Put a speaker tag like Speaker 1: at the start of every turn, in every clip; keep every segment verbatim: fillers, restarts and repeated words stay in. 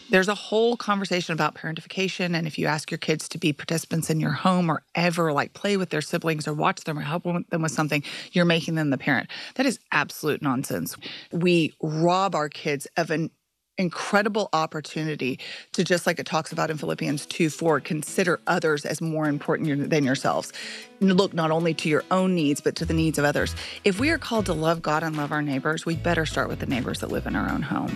Speaker 1: There's a whole conversation about parentification, and if you ask your kids to be participants in your home or ever like play with their siblings or watch them or help them with something, you're making them the parent. That is absolute nonsense. We rob our kids of an incredible opportunity to, just like it talks about in Philippians two four, consider others as more important than yourselves. Look not only to your own needs, but to the needs of others. If we are called to love God and love our neighbors, we better start with the neighbors that live in our own home.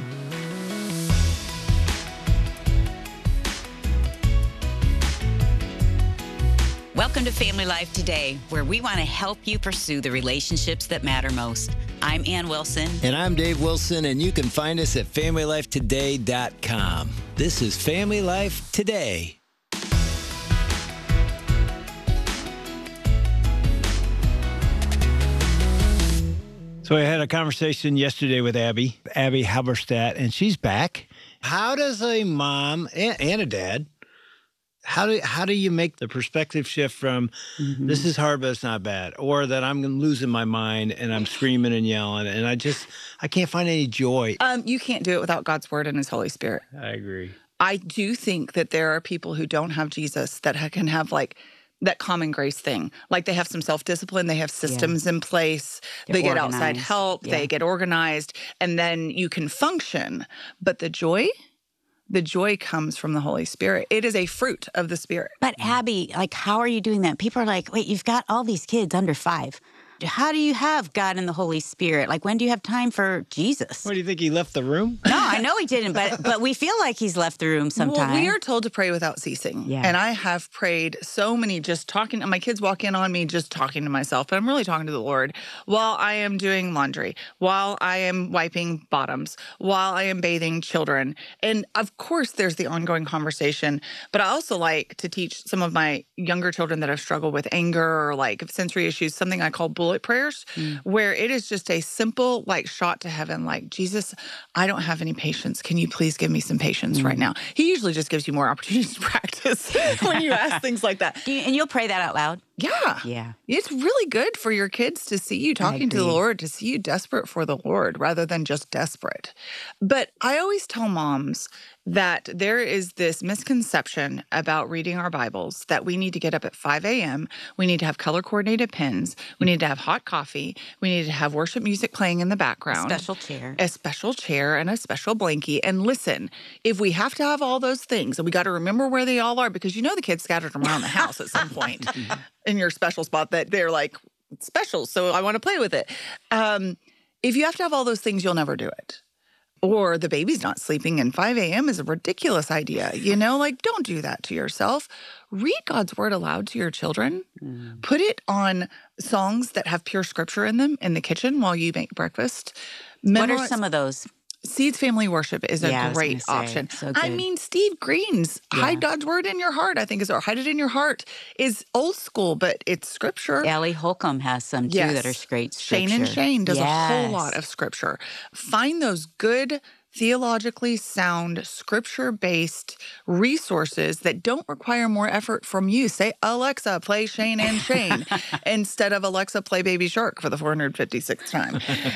Speaker 2: Welcome to Family Life Today, where we want to help you pursue the relationships that matter most. I'm Ann Wilson.
Speaker 3: And I'm Dave Wilson, and you can find us at family life today dot com. This is Family Life Today. So I had a conversation yesterday with Abby, Abby Halberstadt, and she's back. How does a mom and, and a dad, how do how do you make the perspective shift from mm-hmm. this is hard but it's not bad, or that I'm losing my mind and I'm screaming and yelling and I just I can't find any joy?
Speaker 1: Um, you can't do it without God's word and His Holy Spirit.
Speaker 3: I agree.
Speaker 1: I do think that there are people who don't have Jesus that ha- can have like that common grace thing. Like they have some self-discipline, they have systems yeah. in place,
Speaker 2: They're
Speaker 1: they get
Speaker 2: organized.
Speaker 1: outside help, yeah. they get organized, and then you can function. But the joy, the joy comes from the Holy Spirit. It is a fruit of the Spirit.
Speaker 2: But Abby, like, how are you doing that? People are like, wait, you've got all these kids under five. How do you have God and the Holy Spirit? Like, when do you have time for Jesus?
Speaker 3: What, do you think he left the room?
Speaker 2: No, I know he didn't, but but we feel like he's left the room sometime.
Speaker 1: Well, we are told to pray without ceasing.
Speaker 2: Yeah.
Speaker 1: And I have prayed so many, just talking, my kids walk in on me just talking to myself, but I'm really talking to the Lord while I am doing laundry, while I am wiping bottoms, while I am bathing children. And of course, there's the ongoing conversation, but I also like to teach some of my younger children that have struggled with anger or like sensory issues, something I call bullet prayers, mm. where it is just a simple like shot to heaven, like, Jesus, I don't have any patience. Can you please give me some patience mm. right now? He usually just gives you more opportunities to practice when you ask things like that.
Speaker 2: Do you, and you'll pray that out loud?
Speaker 1: Yeah.
Speaker 2: Yeah.
Speaker 1: It's really good for your kids to see you talking to the Lord, to see you desperate for the Lord rather than just desperate. But I always tell moms that there is this misconception about reading our Bibles that we need to get up at five a.m., we need to have color-coordinated pens, we need to have hot coffee, we need to have worship music playing in the background.
Speaker 2: A special chair.
Speaker 1: A special chair and a special blankie. And listen, if we have to have all those things, and we got to remember where they all are, because you know the kids scattered around the house at some point in your special spot that they're like, it's special, so I want to play with it. Um, if you have to have all those things, you'll never do it. Or the baby's not sleeping and five a.m. is a ridiculous idea. You know, like, don't do that to yourself. Read God's word aloud to your children. Mm. Put it on songs that have pure scripture in them in the kitchen while you make breakfast.
Speaker 2: Memorize- what are some of those?
Speaker 1: Seeds Family Worship is a
Speaker 2: yeah,
Speaker 1: great
Speaker 2: say,
Speaker 1: option.
Speaker 2: So
Speaker 1: I mean, Steve Green's yeah. Hide God's Word in Your Heart, I think, is, or Hide It in Your Heart, is old school, but it's scripture.
Speaker 2: Ellie Holcomb has some, too,
Speaker 1: yes.
Speaker 2: that are great scripture.
Speaker 1: Shane and Shane does
Speaker 2: yes.
Speaker 1: a whole lot of scripture. Find those good, theologically sound, scripture-based resources that don't require more effort from you. Say, Alexa, play Shane and Shane, instead of Alexa, play Baby Shark for the four hundred fifty-sixth time.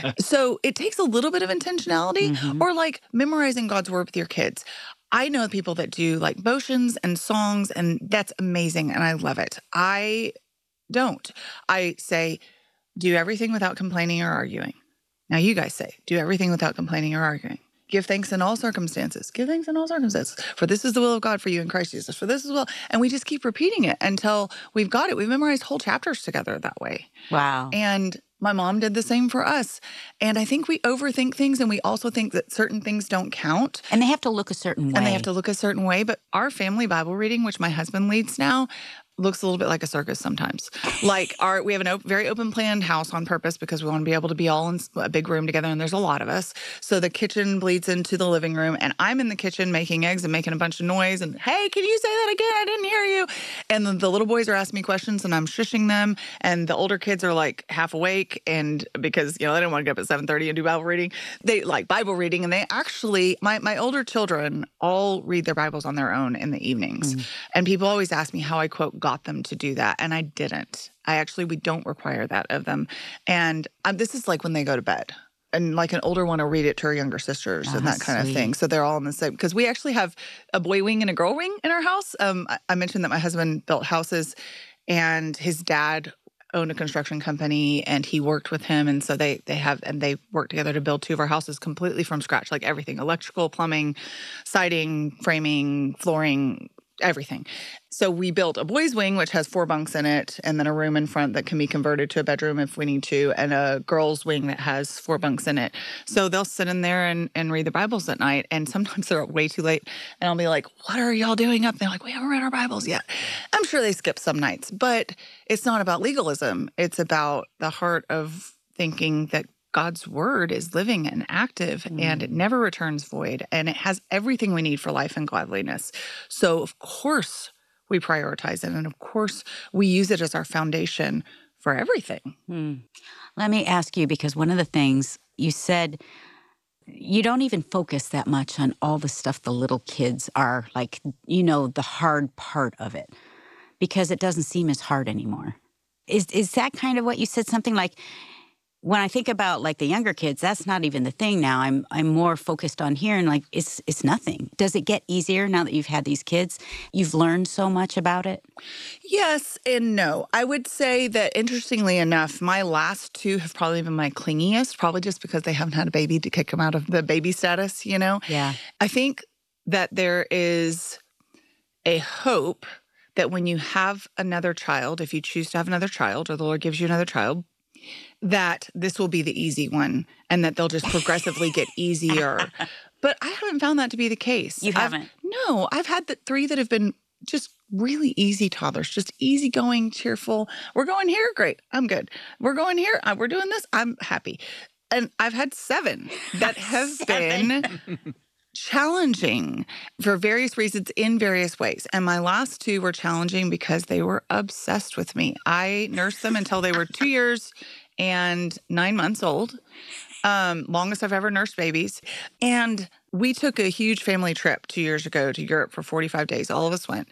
Speaker 1: So it takes a little bit of intentionality, mm-hmm. or like memorizing God's word with your kids. I know people that do like motions and songs, and that's amazing, and I love it. I don't. I say, do everything without complaining or arguing. Now you guys say, do everything without complaining or arguing. Give thanks in all circumstances. Give thanks in all circumstances. For this is the will of God for you in Christ Jesus. For this is well. And we just keep repeating it until we've got it. We've memorized whole chapters together that way.
Speaker 2: Wow.
Speaker 1: And my mom did the same for us. And I think we overthink things, and we also think that certain things don't count.
Speaker 2: And they have to look a certain way.
Speaker 1: And they have to look a certain way. But our family Bible reading, which my husband leads now, looks a little bit like a circus sometimes. Like our, we have a op- very open planned house on purpose because we want to be able to be all in a big room together, and there's a lot of us. So the kitchen bleeds into the living room, and I'm in the kitchen making eggs and making a bunch of noise and, hey, can you say that again? I didn't hear you. And the, the little boys are asking me questions, and I'm shushing them, and the older kids are like half awake, and because, you know, they didn't want to get up at seven thirty and do Bible reading. They like Bible reading, and they actually, my, my older children all read their Bibles on their own in the evenings. Mm. And people always ask me how I, quote, got them to do that. And I didn't. I actually, we don't require that of them. And um, this is like when they go to bed. and like an older one will read it to her younger sisters
Speaker 2: Oh,
Speaker 1: and that kind
Speaker 2: sweet.
Speaker 1: of thing. So they're all in the same, because we actually have a boy wing and a girl wing in our house. Um, I, I mentioned that my husband built houses and his dad owned a construction company and he worked with him. And so they they have, and they worked together to build two of our houses completely from scratch, like everything, electrical, plumbing, siding, framing, flooring, everything. So we built a boys' wing, which has four bunks in it, and then a room in front that can be converted to a bedroom if we need to, and a girls' wing that has four bunks in it. So they'll sit in there and, and read the Bibles at night, and sometimes they're up way too late, and I'll be like, what are y'all doing up? They're like, we haven't read our Bibles yet. I'm sure they skip some nights, but it's not about legalism. It's about the heart of thinking that God's word is living and active mm. and it never returns void and it has everything we need for life and godliness. So of course we prioritize it and of course we use it as our foundation for everything.
Speaker 2: Hmm. Let me ask you, because one of the things you said, you don't even focus that much on all the stuff the little kids are like, you know, the hard part of it, because it doesn't seem as hard anymore. Is is that kind of what you said? Something like, when I think about like the younger kids, that's not even the thing now. I'm I'm more focused on here and like it's it's nothing. Does it get easier now that you've had these kids? You've learned so much about it?
Speaker 1: Yes and no. I would say that interestingly enough, my last two have probably been my clingiest, probably just because they haven't had a baby to kick them out of the baby status, you know?
Speaker 2: Yeah.
Speaker 1: I think that there is a hope that when you have another child, if you choose to have another child or the Lord gives you another child, that this will be the easy one and that they'll just progressively get easier. But I haven't found that to be the case.
Speaker 2: You
Speaker 1: I've,
Speaker 2: haven't?
Speaker 1: No, I've had the three that have been just really easy toddlers, just easygoing, cheerful. We're going here, great, I'm good. We're going here, uh, we're doing this, I'm happy. And I've had seven that have
Speaker 2: Seven.
Speaker 1: been challenging for various reasons in various ways. And my last two were challenging because they were obsessed with me. I nursed them until they were two years and nine months old, um, longest I've ever nursed babies. And we took a huge family trip two years ago to Europe for forty-five days. All of us went.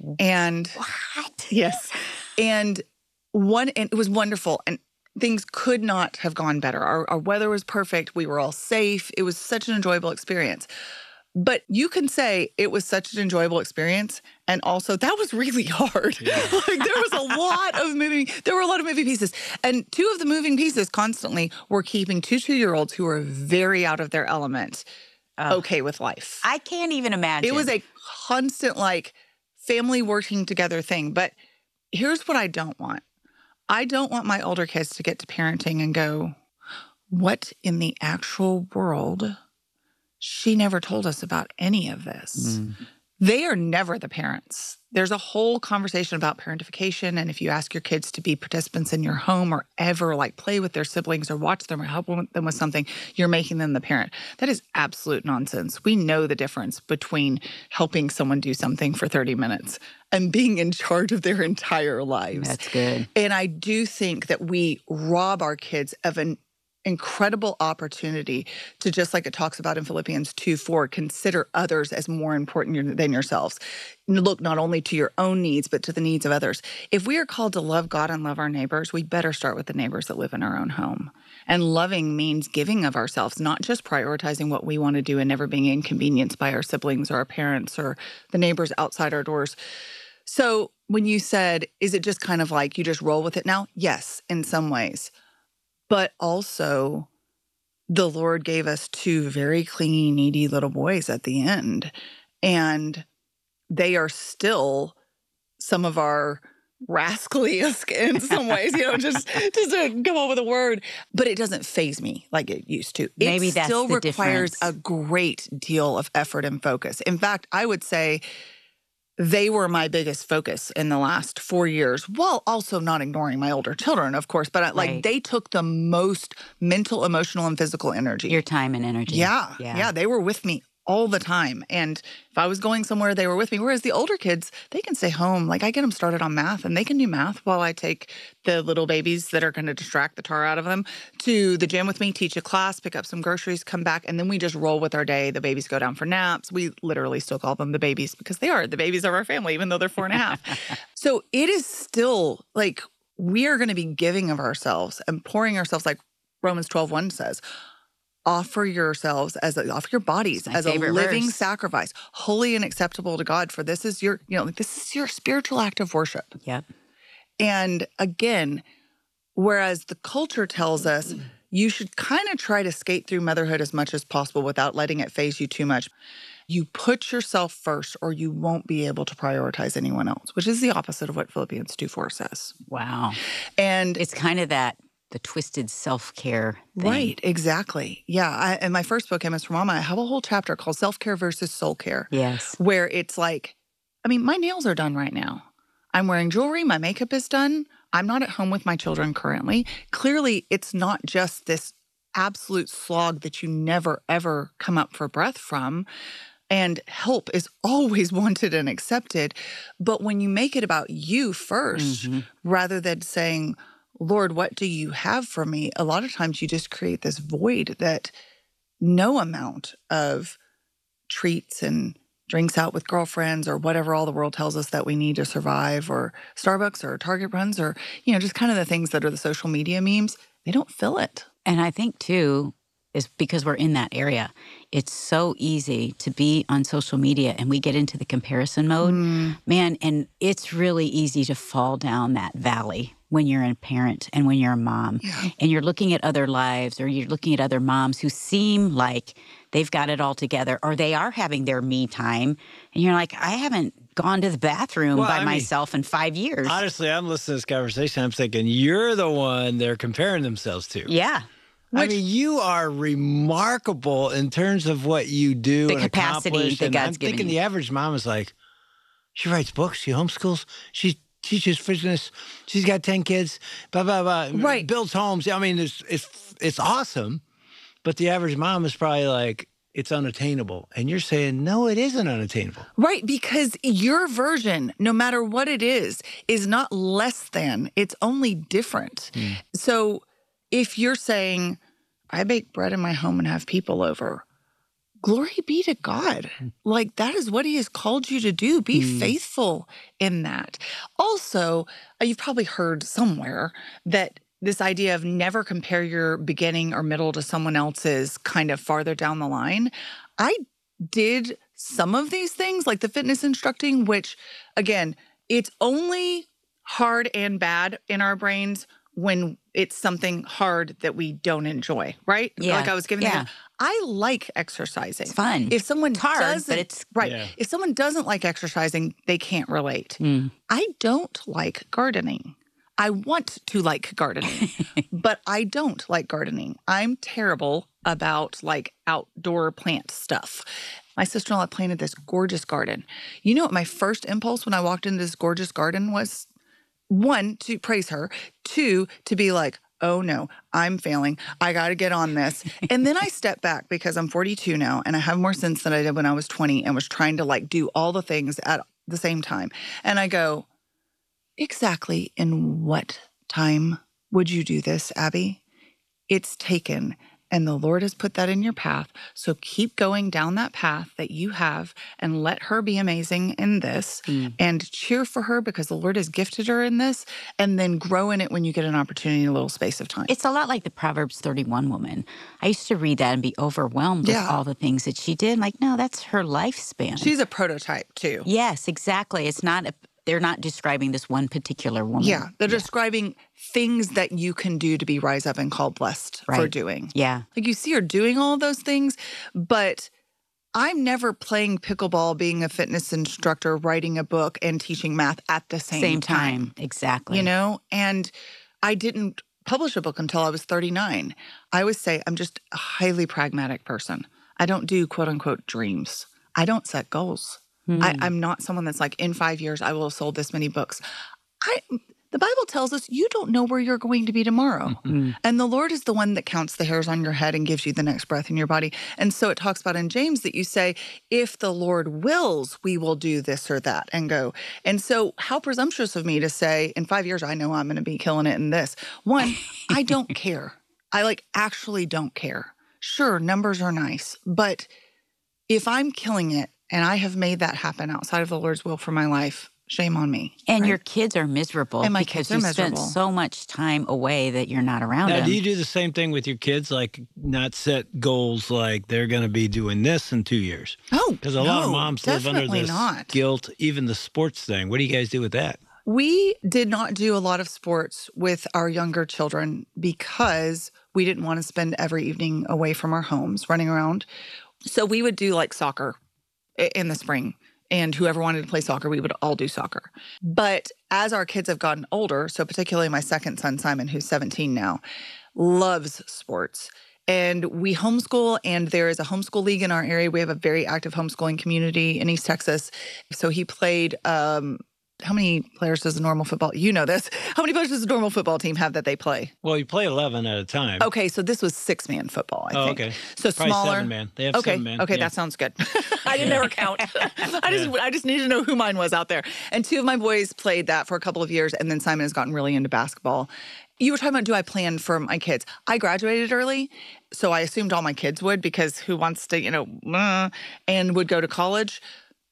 Speaker 1: And
Speaker 2: What?
Speaker 1: yes. And one, and it was wonderful. And things could not have gone better. Our, our weather was perfect. We were all safe. It was such an enjoyable experience. But you can say it was such an enjoyable experience. And also that was really hard. Yeah. Like there was a lot of moving, there were a lot of moving pieces. And two of the moving pieces constantly were keeping two two-year-olds who were very out of their element uh, okay with life.
Speaker 2: I can't even imagine.
Speaker 1: It was a constant like family working together thing. But here's what I don't want. I don't want my older kids to get to parenting and go, what in the actual world? She never told us about any of this. Mm. They are never the parents. There's a whole conversation about parentification. And if you ask your kids to be participants in your home or ever like play with their siblings or watch them or help them with something, you're making them the parent. That is absolute nonsense. We know the difference between helping someone do something for thirty minutes and being in charge of their entire lives.
Speaker 2: That's good.
Speaker 1: And I do think that we rob our kids of an incredible opportunity to, just like it talks about in Philippians two four, consider others as more important than yourselves. Look not only to your own needs, but to the needs of others. If we are called to love God and love our neighbors, we better start with the neighbors that live in our own home. And loving means giving of ourselves, not just prioritizing what we want to do and never being inconvenienced by our siblings or our parents or the neighbors outside our doors. So when you said, is it just kind of like you just roll with it now? Yes, in some ways. But also, the Lord gave us two very clingy, needy little boys at the end. And they are still some of our rascaliest in some ways, you know, just, just to come up with a word. But it doesn't faze me like it used to.
Speaker 2: Maybe
Speaker 1: it
Speaker 2: that's
Speaker 1: still
Speaker 2: the
Speaker 1: requires
Speaker 2: difference.
Speaker 1: a great deal of effort and focus. In fact, I would say they were my biggest focus in the last four years, while also not ignoring my older children, of course. But like
Speaker 2: Right.
Speaker 1: they took the most mental, emotional, and physical energy.
Speaker 2: Your time and energy.
Speaker 1: Yeah,
Speaker 2: Yeah.
Speaker 1: yeah. They were with me all the time. And if I was going somewhere, they were with me. Whereas the older kids, they can stay home. Like I get them started on math and they can do math while I take the little babies that are going to distract the tar out of them to the gym with me, teach a class, pick up some groceries, come back. And then we just roll with our day. The babies go down for naps. We literally still call them the babies because they are the babies of our family, even though they're four and a half. So it is still like we are going to be giving of ourselves and pouring ourselves, like Romans twelve one says, offer yourselves as a, offer your bodies
Speaker 2: my
Speaker 1: as a
Speaker 2: favorite
Speaker 1: living
Speaker 2: verse.
Speaker 1: sacrifice, holy and acceptable to God. For this is your, you know, like this is your spiritual act of worship.
Speaker 2: Yep.
Speaker 1: And again, whereas the culture tells us you should kind of try to skate through motherhood as much as possible without letting it phase you too much. You put yourself first or you won't be able to prioritize anyone else, which is the opposite of what Philippians two four says.
Speaker 2: Wow.
Speaker 1: And
Speaker 2: It's kind of that, the twisted self-care thing.
Speaker 1: right, exactly. Yeah. I, in my first book, Emma's for Mama, I have a whole chapter called Self-Care versus Soul Care.
Speaker 2: Yes.
Speaker 1: Where it's like, I mean, my nails are done right now. I'm wearing jewelry. My makeup is done. I'm not at home with my children currently. Clearly, it's not just this absolute slog that you never, ever come up for breath from. And help is always wanted and accepted. But when you make it about you first,
Speaker 2: Mm-hmm.
Speaker 1: rather than saying, Lord, what do you have for me? A lot of times you just create this void that no amount of treats and drinks out with girlfriends or whatever all the world tells us that we need to survive, or Starbucks or Target runs, or, you know, just kind of the things that are the social media memes, they don't fill it.
Speaker 2: And I think, too, is because we're in that area. It's so easy to be on social media and we get into the comparison mode.
Speaker 1: Mm.
Speaker 2: Man, and it's really easy to fall down that valley when you're a parent and when you're a mom.
Speaker 1: Yeah.
Speaker 2: And you're looking at other lives, or you're looking at other moms who seem like they've got it all together, or they are having their me time. And you're like, I haven't gone to the bathroom
Speaker 3: Well,
Speaker 2: by
Speaker 3: I mean,
Speaker 2: myself in five years.
Speaker 3: Honestly, I'm listening to this conversation. I'm thinking, you're the one they're comparing themselves to.
Speaker 2: Yeah.
Speaker 3: I
Speaker 1: Which-
Speaker 3: mean, you are remarkable in terms of what you do
Speaker 2: The
Speaker 3: and
Speaker 2: capacity
Speaker 3: accomplish.
Speaker 2: that
Speaker 3: And
Speaker 2: God's
Speaker 3: I'm
Speaker 2: given
Speaker 3: thinking
Speaker 2: you.
Speaker 3: the average mom is like, she writes books, she homeschools, she teaches fitness, she's got ten kids, blah, blah, blah.
Speaker 1: Right.
Speaker 3: Builds homes. I mean, it's, it's, it's awesome. But the average mom is probably like, it's unattainable. And you're saying, no, it isn't unattainable.
Speaker 1: Right, because your version, no matter what it is, is not less than. It's only different.
Speaker 3: Mm.
Speaker 1: So if you're saying, I bake bread in my home and have people over, glory be to God. Like, that is what he has called you to do. Be
Speaker 3: Mm.
Speaker 1: faithful in that. Also, uh, you've probably heard somewhere that this idea of never compare your beginning or middle to someone else's kind of farther down the line. I did some of these things, like the fitness instructing, which, again, it's only hard and bad in our brains when it's something hard that we don't enjoy, right?
Speaker 2: Yeah.
Speaker 1: Like I was giving
Speaker 2: Yeah.
Speaker 1: the I like exercising.
Speaker 2: It's fun.
Speaker 1: If someone
Speaker 2: It's hard, but
Speaker 1: doesn't,
Speaker 2: it's-
Speaker 1: right.
Speaker 3: Yeah.
Speaker 1: If someone doesn't like exercising, they can't relate.
Speaker 2: Mm.
Speaker 1: I don't like gardening. I want to like gardening, but I don't like gardening. I'm terrible about like outdoor plant stuff. My sister-in-law planted this gorgeous garden. You know what my first impulse when I walked into this gorgeous garden was? One, to praise her. Two, to be like, oh no, I'm failing. I got to get on this. And then I step back because I'm forty-two now and I have more sense than I did when I was twenty and was trying to like do all the things at the same time. And I go, exactly in what time would you do this, Abby? It's taken, and the Lord has put that in your path. So keep going down that path that you have and let her be amazing in this
Speaker 2: Mm.
Speaker 1: and cheer for her because the Lord has gifted her in this, and then grow in it when you get an opportunity in a little space of time.
Speaker 2: It's a lot like the Proverbs thirty-one woman. I used to read that and be overwhelmed
Speaker 1: Yeah.
Speaker 2: with all the things that she did. Like, no, that's her lifespan.
Speaker 1: She's a prototype too.
Speaker 2: Yes, exactly. It's not, a, they're not describing this one particular woman.
Speaker 1: Yeah, they're describing things that you can do to be rise up and called blessed for
Speaker 2: Right.
Speaker 1: doing.
Speaker 2: Yeah.
Speaker 1: Like you see her doing all those things, but I'm never playing pickleball, being a fitness instructor, writing a book, and teaching math at the same,
Speaker 2: Same time. Exactly.
Speaker 1: You know? And I didn't publish a book until I was thirty-nine. I always say I'm just a highly pragmatic person. I don't do quote unquote dreams. I don't set goals.
Speaker 2: Hmm.
Speaker 1: I, I'm not someone that's like, in five years, I will have sold this many books. I The Bible tells us you don't know where you're going to be tomorrow.
Speaker 2: Mm.
Speaker 1: And the Lord is the one that counts the hairs on your head and gives you the next breath in your body. And so it talks about in James that you say, if the Lord wills, we will do this or that and go. And so how presumptuous of me to say, in five years, I know I'm going to be killing it in this. One, I don't care. I like actually don't care. Sure, numbers are nice. But if I'm killing it and I have made that happen outside of the Lord's will for my life, Shame on me.
Speaker 2: And
Speaker 1: right?
Speaker 2: your kids are miserable
Speaker 1: And my
Speaker 2: because
Speaker 1: kids are
Speaker 2: you spent
Speaker 1: miserable.
Speaker 2: so much time away that you're not around
Speaker 3: Now,
Speaker 2: them.
Speaker 3: do you do the same thing with your kids? Like, not set goals like they're going to be doing this in two years?
Speaker 1: Oh,
Speaker 3: Because a
Speaker 1: no,
Speaker 3: lot of moms live under
Speaker 1: definitely
Speaker 3: this
Speaker 1: not.
Speaker 3: guilt, even the sports thing. What do you guys do with that?
Speaker 1: We did not do a lot of sports with our younger children because we didn't want to spend every evening away from our homes running around. So we would do like soccer i- in the spring. And whoever wanted to play soccer, we would all do soccer. But as our kids have gotten older, so particularly my second son, Simon, who's seventeen now, loves sports. And we homeschool, and there is a homeschool league in our area. We have a very active homeschooling community in East Texas. So he played, um, how many players does a normal football, you know this, how many players does a normal football team have that they play?
Speaker 3: Well, you play eleven at a time.
Speaker 1: Okay, so this was six-man football, I
Speaker 3: Oh,
Speaker 1: think.
Speaker 3: okay.
Speaker 1: So
Speaker 3: Probably
Speaker 1: smaller.
Speaker 3: seven man. They have
Speaker 1: okay,
Speaker 3: seven man.
Speaker 1: okay,
Speaker 3: Yeah.
Speaker 1: that sounds good. I didn't ever count. I just I just needed to know who mine was out there. And two of my boys played that for a couple of years, and then Simon has gotten really into basketball. You were talking about, do I plan for my kids? I graduated early, so I assumed all my kids would, because who wants to, you know, uh, and would go to college.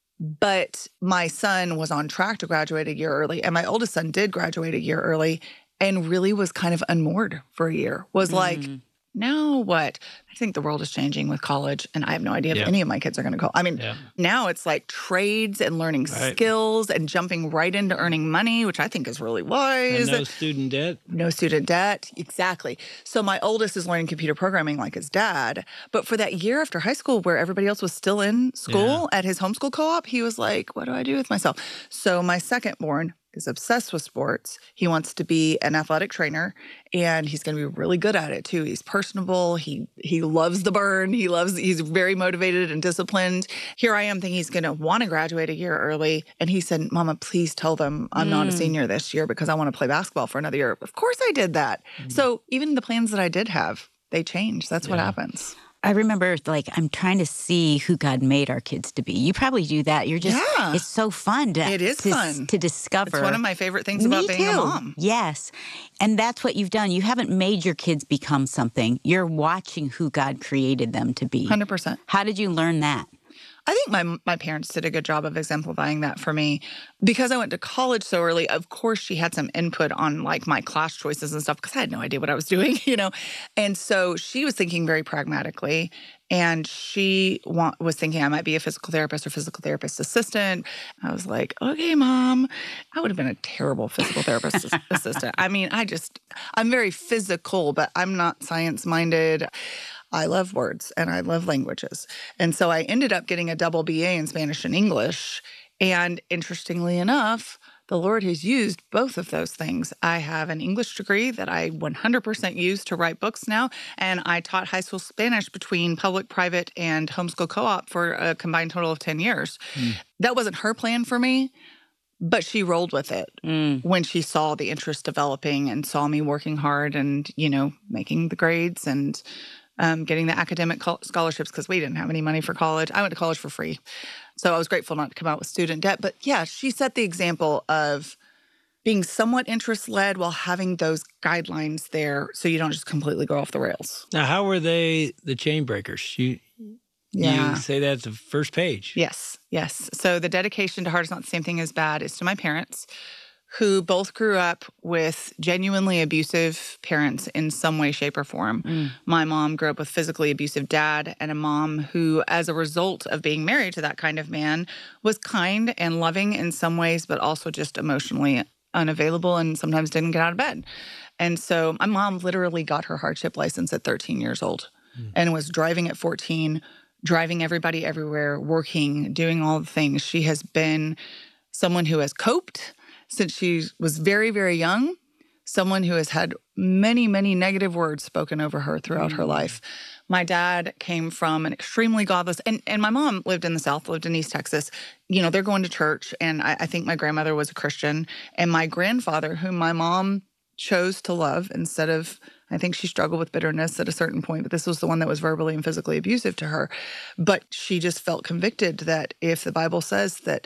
Speaker 1: But my son was on track to graduate a year early, and my oldest son did graduate a year early and really was kind of unmoored for a year. Was like, now what? I think the world is changing with college, and I have no idea if
Speaker 3: Yeah.
Speaker 1: any of my kids are going to go. I mean,
Speaker 3: Yeah.
Speaker 1: now it's like trades and learning
Speaker 3: Right.
Speaker 1: skills and jumping right into earning money, which I think is really
Speaker 3: And
Speaker 1: wise.
Speaker 3: no student debt.
Speaker 1: No student debt. Exactly. So my oldest is learning computer programming like his dad. But for that year after high school where everybody else was still in school at his homeschool co-op, he was like, what do I do with myself? So my second born is obsessed with sports. He wants to be an athletic trainer, and he's going to be really good at it too. He's personable. He he loves the burn. He loves, he's very motivated and disciplined. Here I am thinking he's going to want to graduate a year early. And he said, Mama, please tell them I'm not a senior this year because I want to play basketball for another year. Of course I did that. So even the plans that I did have, they changed. That's what
Speaker 3: Yeah.
Speaker 1: happens.
Speaker 2: I remember, like, I'm trying to see who God made our kids to be. You probably do that. You're just,
Speaker 1: Yeah.
Speaker 2: it's so fun to,
Speaker 1: It is
Speaker 2: to,
Speaker 1: fun.
Speaker 2: to discover.
Speaker 1: It's one of my favorite things about
Speaker 2: Me
Speaker 1: being
Speaker 2: too.
Speaker 1: a mom.
Speaker 2: Yes. And that's what you've done. You haven't made your kids become something. You're watching who God created them to be.
Speaker 1: one hundred percent.
Speaker 2: How did you learn that?
Speaker 1: I think my my parents did a good job of exemplifying that for me. Because I went to college so early, of course she had some input on like my class choices and stuff because I had no idea what I was doing, you know. And so she was thinking very pragmatically, and she wa- was thinking I might be a physical therapist or physical therapist assistant. I was like, okay, Mom. I would have been a terrible physical therapist as- assistant. I mean, I just, I'm very physical, but I'm not science-minded. I love words and I love languages. And so I ended up getting a double B A in Spanish and English. And interestingly enough, the Lord has used both of those things. I have an English degree that I one hundred percent use to write books now. And I taught high school Spanish between public, private, and homeschool co-op for a combined total of ten years. That wasn't her plan for me, but she rolled with it when she saw the interest developing and saw me working hard and, you know, making the grades and um, getting the academic col- scholarships because we didn't have any money for college. I went to college for free. So I was grateful not to come out with student debt. But yeah, she set the example of being somewhat interest-led while having those guidelines there so you don't just completely go off the rails.
Speaker 3: Now, how were they the chain breakers? You,
Speaker 1: Yeah.
Speaker 3: you say that's the first page.
Speaker 1: Yes, yes. So the dedication to heart is not the same thing as bad is to my parents, who both grew up with genuinely abusive parents in some way, shape, or form. My mom grew up with physically abusive dad and a mom who, as a result of being married to that kind of man, was kind and loving in some ways, but also just emotionally unavailable and sometimes didn't get out of bed. And so my mom literally got her hardship license at thirteen years old and was driving at fourteen, driving everybody everywhere, working, doing all the things. She has been someone who has coped since she was very, very young, someone who has had many, many negative words spoken over her throughout her life. My dad came from an extremely godless, and, and my mom lived in the South, lived in East Texas. You know, they're going to church, and I, I think my grandmother was a Christian. And my grandfather, whom my mom chose to love instead of, I think she struggled with bitterness at a certain point, but this was the one that was verbally and physically abusive to her. But she just felt convicted that if the Bible says that,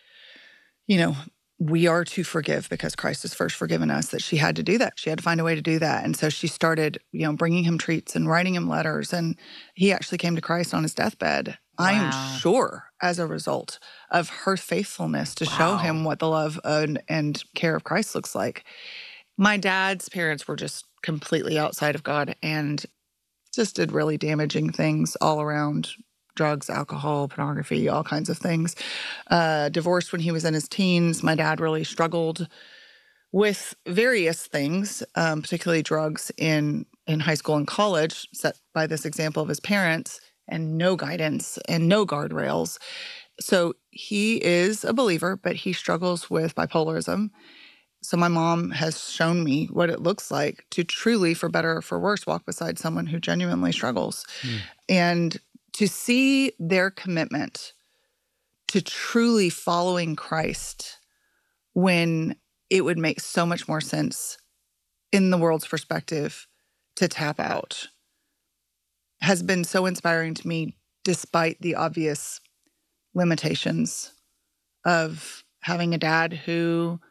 Speaker 1: you know, we are to forgive because Christ has first forgiven us, that she had to do that. She had to find a way to do that. And so she started, you know, bringing him treats and writing him letters. And he actually came to Christ on his deathbed. I am
Speaker 2: Wow.
Speaker 1: sure as a result of her faithfulness to show
Speaker 2: Wow.
Speaker 1: him what the love and, and care of Christ looks like. My dad's parents were just completely outside of God and just did really damaging things all around: drugs, alcohol, pornography, all kinds of things. Uh, divorced when he was in his teens. My dad really struggled with various things, um, particularly drugs in, in high school and college, set by this example of his parents, and no guidance and no guardrails. So he is a believer, but he struggles with bipolarism. So my mom has shown me what it looks like to truly, for better or for worse, walk beside someone who genuinely struggles. Mm. And to see their commitment to truly following Christ when it would make so much more sense in the world's perspective to tap out has been so inspiring to me, despite the obvious limitations of having a dad who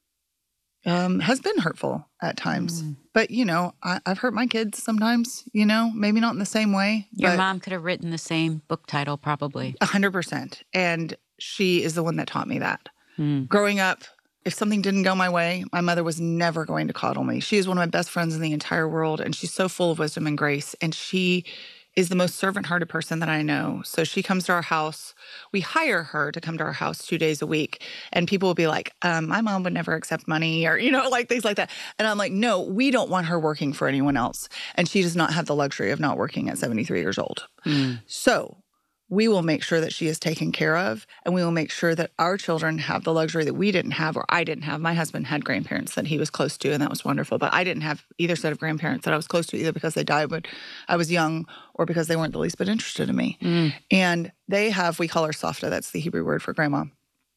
Speaker 1: um, has been hurtful at times. Mm. But, you know, I, I've hurt my kids sometimes, you know, maybe not in the same way.
Speaker 2: Your mom could have written the same book title, probably.
Speaker 1: A hundred percent. And she is the one that taught me that.
Speaker 2: Mm.
Speaker 1: Growing up, if something didn't go my way, my mother was never going to coddle me. She is one of my best friends in the entire world, and she's so full of wisdom and grace. And she is the most servant-hearted person that I know. So she comes to our house. We hire her to come to our house two days a week. And people will be like, um, my mom would never accept money, or, you know, like things like that. And I'm like, no, we don't want her working for anyone else. And she does not have the luxury of not working at seventy-three years old.
Speaker 2: Mm.
Speaker 1: So we will make sure that she is taken care of, and we will make sure that our children have the luxury that we didn't have, or I didn't have. My husband had grandparents that he was close to, and that was wonderful. But I didn't have either set of grandparents that I was close to, either because they died when I was young or because they weren't the least bit interested in me.
Speaker 2: Mm.
Speaker 1: And they have, we call her Safta, that's the Hebrew word for grandma.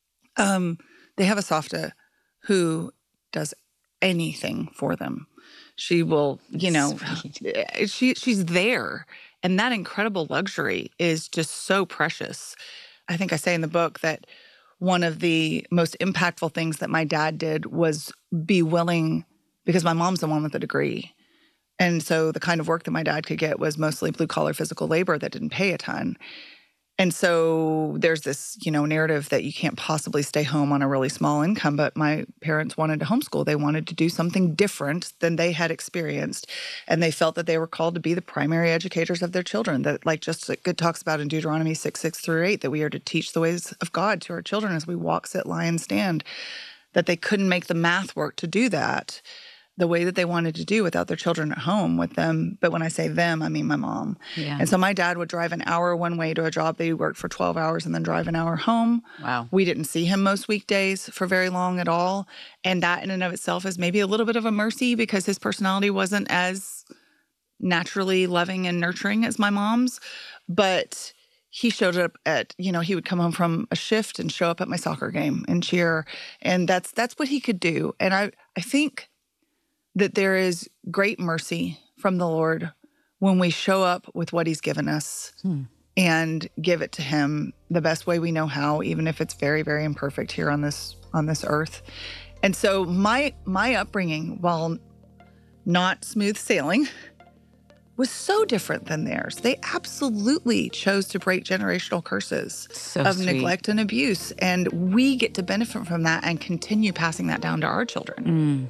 Speaker 1: Um, they have a Safta who does anything for them. She will, you know, she she's there. And that incredible luxury is just so precious. I think I say in the book that one of the most impactful things that my dad did was be willing, because my mom's the one with the degree. And so the kind of work that my dad could get was mostly blue-collar physical labor that didn't pay a ton. And so there's this, you know, narrative that you can't possibly stay home on a really small income, but my parents wanted to homeschool. They wanted to do something different than they had experienced. And they felt that they were called to be the primary educators of their children, that, like just like it talks about in Deuteronomy six, six through eight, that we are to teach the ways of God to our children as we walk, sit, lie, and stand, that they couldn't make the math work to do that the way that they wanted to do without their children at home with them. But when I say them, I mean my mom.
Speaker 2: Yeah.
Speaker 1: And so my dad would drive an hour one way to a job that he worked for twelve hours and then drive an hour home.
Speaker 2: Wow.
Speaker 1: We didn't see him most weekdays for very long at all. And that in and of itself is maybe a little bit of a mercy, because his personality wasn't as naturally loving and nurturing as my mom's. But he showed up at, you know, he would come home from a shift and show up at my soccer game and cheer. And that's that's what he could do. And I, I think that there is great mercy from the Lord when we show up with what he's given us hmm. and give it to him the best way we know how, even if it's very, very imperfect here on this on this earth. And so my my upbringing, while not smooth sailing, was so different than theirs. They absolutely chose to break generational curses
Speaker 2: so
Speaker 1: of
Speaker 2: sweet.
Speaker 1: neglect and abuse. And we get to benefit from that and continue passing that down to our children.
Speaker 2: Mm.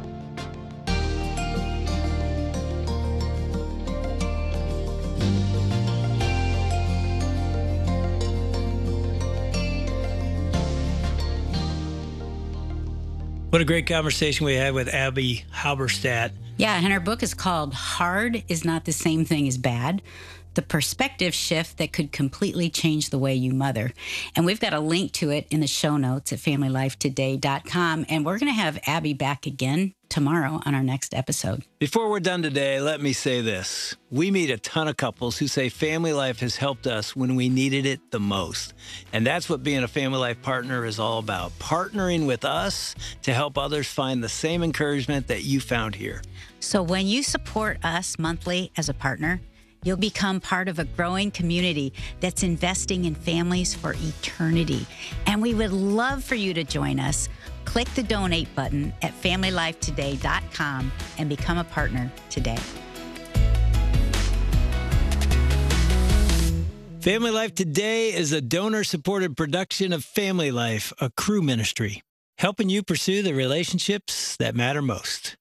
Speaker 3: What a great conversation we had with Abby Halberstadt.
Speaker 2: Yeah, and her book is called Hard is Not the Same Thing as Bad, the perspective shift that could completely change the way you mother. And we've got a link to it in the show notes at family life today dot com. And we're going to have Abby back again tomorrow on our next episode.
Speaker 3: Before we're done today, let me say this. We meet a ton of couples who say family life has helped us when we needed it the most. And that's what being a family life partner is all about, partnering with us to help others find the same encouragement that you found here.
Speaker 2: So when you support us monthly as a partner, you'll become part of a growing community that's investing in families for eternity. And we would love for you to join us. Click the donate button at family life today dot com and become a partner today.
Speaker 3: Family Life Today is a donor-supported production of Family Life, a Cru ministry, helping you pursue the relationships that matter most.